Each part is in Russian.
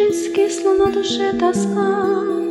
Жизнь скисла, на душе тоска,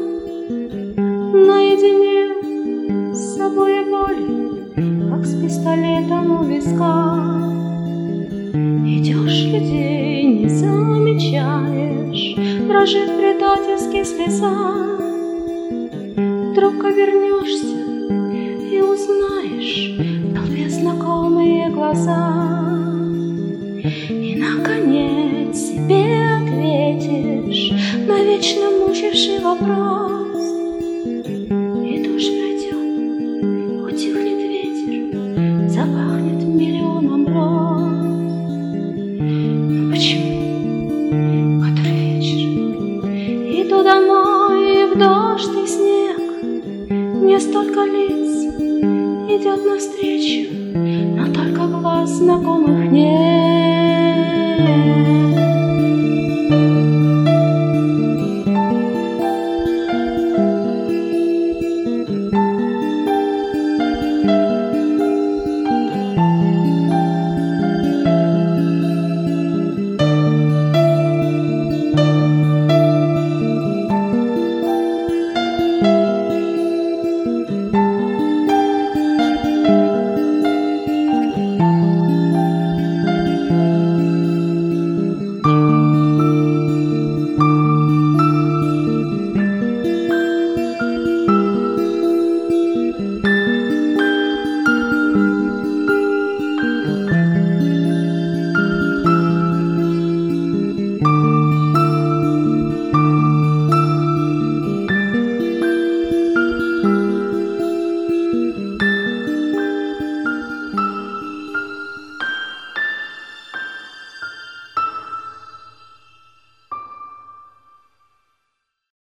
наедине с собой и болью, как с пистолетом у виска. Идешь, людей не замечаешь, дрожит предательски слеза. Вдруг обернешься и узнаешь в толпе знакомые глаза. И, наконец, себе ответишь на вечно мучивший вопрос. И дождь пройдет, утихнет ветер, запахнет миллионом роз. Но почему который вечер иду домой, и в дождь и снег мне столько лиц идет навстречу, но только глаз знакомых нет.